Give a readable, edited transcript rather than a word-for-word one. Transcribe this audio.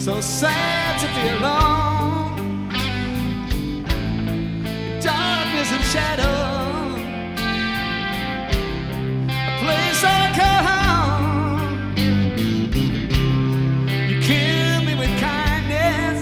so sad to be alone. Darkness and shadow.